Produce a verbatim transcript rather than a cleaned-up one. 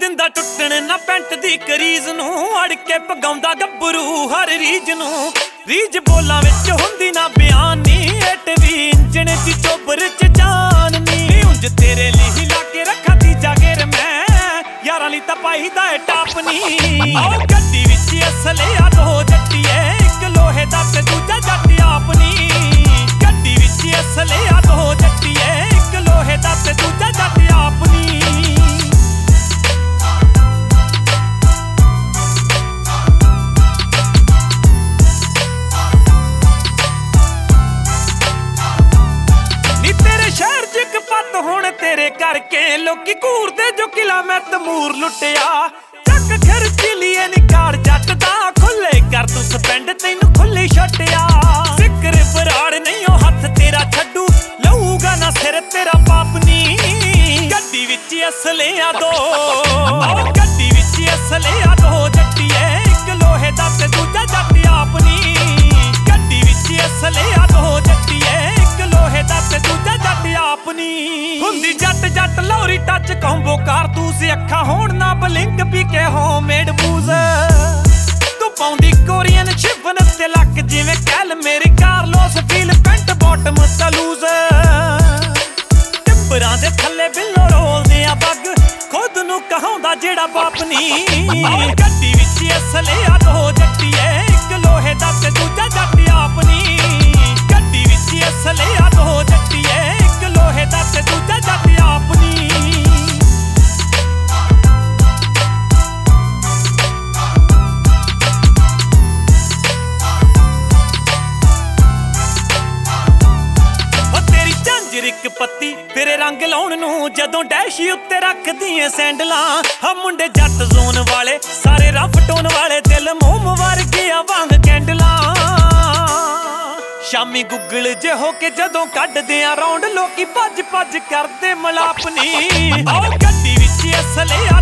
ਦਿੰਦਾ ਟੁੱਟਣ ਨਾ ਪੈਂਟ ਦੀ ਕਰੀਜ਼ ਨੂੰ, ਅੜ ਕੇ ਪਗਾਉਂਦਾ ਗੱਭਰੂ ਹਰ ਰੀਜ ਨੂੰ। ਰੀਜ ਬੋਲਾਂ ਵਿੱਚ ਹੁੰਦੀ ਨਾ ਬਿਆਨ ਨੀ, ਏਟ ਵੀ ਇੰਜਣ ਦੀ ਚੋਬਰ ਚ ਜਾਨ ਨੀ। ਉਂਝ ਤੇਰੇ ਲਈ ਲਾ ਕੇ ਰੱਖਾਂ ਤੀਜਾ ਗੇਰ ਮੈਂ, ਯਾਰਾਂ ਲਈ ਤਾਂ ਪਾਈ ਦਾ ਏ ਟਾਪ ਨੀ। ਆਓ ਗੱਡੀ ਵਿੱਚ ਅਸਲੇ ਆ ਦੋ ਜੱਟੀਏ, ਇੱਕ ਲੋਹੇ ਦਾ ਤੇ ਦੂਜਾ ਜੱਟ ਆਪ ਨੀ। ਗੱਡੀ ਵਿੱਚ ਅਸਲੇ ਆ ਦੋ ਜੱਟੀਏ, ਇੱਕ ਲੋਹੇ ਦਾ ਤੇ ਦੂਜਾ ਜੱਟ ਆਪ ਨੀ। ਹੁਣ ਤੇਰੇ ਕਰਕੇ ਲੋਕੀ ਘੂਰਦੇ ਜੋ ਕਿਲਾ ਮੈਂ ਤਮੂਰ ਲੁੱਟਿਆ। ਚੱਕ ਖਰਚੀਲੀਏ ਨੀ ਕਾਰ ਜੱਟ ਦਾ, ਖੁੱਲੇ ਕਰ ਤੂੰ ਸਪੈਂਡ ਤੈਨੂੰ ਖੁੱਲੀ ਛੱਟਿਆ। ਸਿੱਕਰ ਬਰਾੜ ਨਹੀਂ ਉਹ ਹੱਥ ਤੇਰਾ ਛੱਡੂ, ਲਊਗਾ ਨਾ ਸਿਰ ਤੇਰਾ ਬਾਪ ਨੀ। ਗੱਡੀ ਵਿੱਚ ਅਸਲੇ ਆ ਦੋ, ਗੱਡੀ ਵਿੱਚ ਅਸਲੇ ਆ ਦੋ ਜੱਟੀਏ, ਇੱਕ ਲੋਹੇ ਦਾ ਤੇ ਦੂਜਾ ਜੱਟ ਆਪ ਨੀ। ਗੱਡੀ ਵਿੱਚ ਅਸਲੇ ਆ ਦੋ ਜੱਟੀਏ, ਇੱਕ ਲੋਹੇ ਦਾ ਤੇ ਦੂਜਾ ਜੱਟ ਆਪ ਨੀ। ਹੁੰਦੀ ਜੱਟ ਜੱਟ ਲੋਰੀ ਟੱਚ ਕੰਬੋ ਕਾਰਤੂਸ, ਅੱਖਾਂ ਹੋਣ ਨਾ ਬਲਿੰਕ ਪੀ ਕੇ ਹੋਮਮੇਡ ਬੂਜ਼। ਤੂੰ ਪਾਉਂਦੀ ਕੋਰੀਅਨ ਸ਼ਿਵਨ ਤੇ ਲੱਕ ਜਿਵੇਂ ਕੈਲ ਮੇਰੀ ਕਾਰਲੋਸ ਫੀਲ ਪੈਂਟ ਬਾਟਮ ਤਲੂਜ਼। ਟਿੱਬਰਾਂ ਦੇ ਥੱਲੇ ਬਿੱਲੋ ਰੋਲਦੇ ਆ ਬੱਗ, ਖੁਦ ਨੂੰ ਕਹਾਉਂਦਾ ਜਿਹੜਾ ਬਾਪ ਨੀ। ਗੱਡੀ ਵਿੱਚ ਅਸਲੇ ਆ ਦੋ ਜੱਟੀਏ, ਇੱਕ ਲੋਹੇ ਦਾ ਤੇ ਦੂਜਾ ਜੱਟ ਆਪ ਨੀ। ਗੱਡੀ ਵਿੱਚ ਅਸਲੇ ਆ ਦੋ ਜੱਟੀਏ, ਇੱਕ ਲੋਹੇ ਦਾ ਤੇ ਦੂਜਾ ਜੱਟ ਆਪ ਨੀ। ਤੇਰੀ ਝਾਂਜਰ ਇੱਕ ਪੱਤੀ ਤੇਰੇ ਰੰਗ ਲਾਉਣ ਨੂੰ, ਜਦੋਂ ਡੈਸ਼ੀ ਉੱਤੇ ਰੱਖਦੀਆਂ ਸੈਂਡਲਾਂ। ਹਾਂ ਮੁੰਡੇ ਜੱਟ ਜ਼ੋਨ ਵਾਲੇ ਸਾਰੇ ਰਫ ਟੋਨ ਵਾਲੇ, ਦਿਲ ਮੋਮ ਵਰਗਿਆਂ ਵਾਂਗ ਕੈਂਡਲਾਂ। ਸ਼ਾਮੀ ਗੁੱਗਲ ਜੇ ਹੋ ਕੇ ਜਦੋਂ ਕੱਢਦੇ ਆ ਰੌਂਡ, ਲੋਕੀ ਭੱਜ ਭੱਜ ਕਰਦੇ ਮਲਾਪ ਨੀ। ਆਓ ਗੱਡੀ ਵਿੱਚ ਅਸਲੇ ਆ